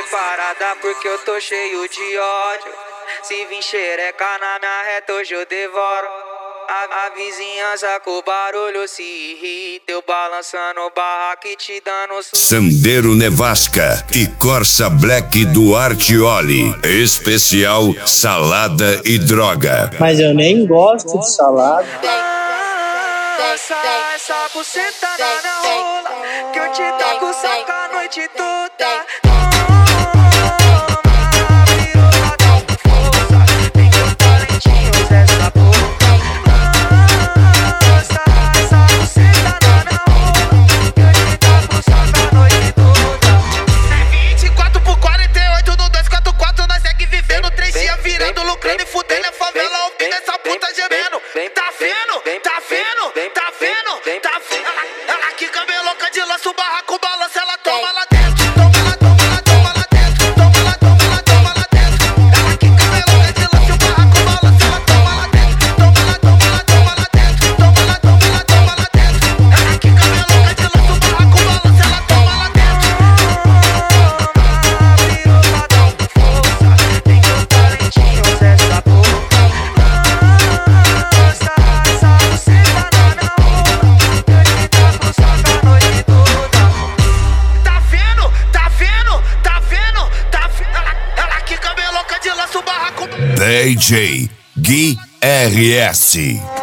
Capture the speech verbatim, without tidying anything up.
parada porque eu tô cheio de ódio. Se vir xereca na minha reta hoje eu devoro. A, a vizinhança com o barulho se irrita, eu balançando o barraco e te dando susto. Sandero Nevasca e Corsa Black do Artioli. Especial salada e droga. Mas eu nem gosto de salada. Essa, essa buceta na minha rola, que eu te taco saca a noite toda. Virando, lucrando e fudendo a favela, ouvindo essa puta gemendo. Tá vendo? Tá vendo? Tá vendo? Tá vendo? Ela, ela quica bem louca de lança, o barraco balança, ela toma lá dentro. Toma lá, toma lá, toma lá dentro. Toma lá, toma lá, toma lá dentro. Ela quica bem louca de lança, o barraco balança, ela toma lá dentro. Toma lá, toma lá, toma lá dentro. Toma lá, toma lá, toma lá dentro. Ela quica bem louca de lança, o barraco balança, ela toma lá dentro. D J Gui R S.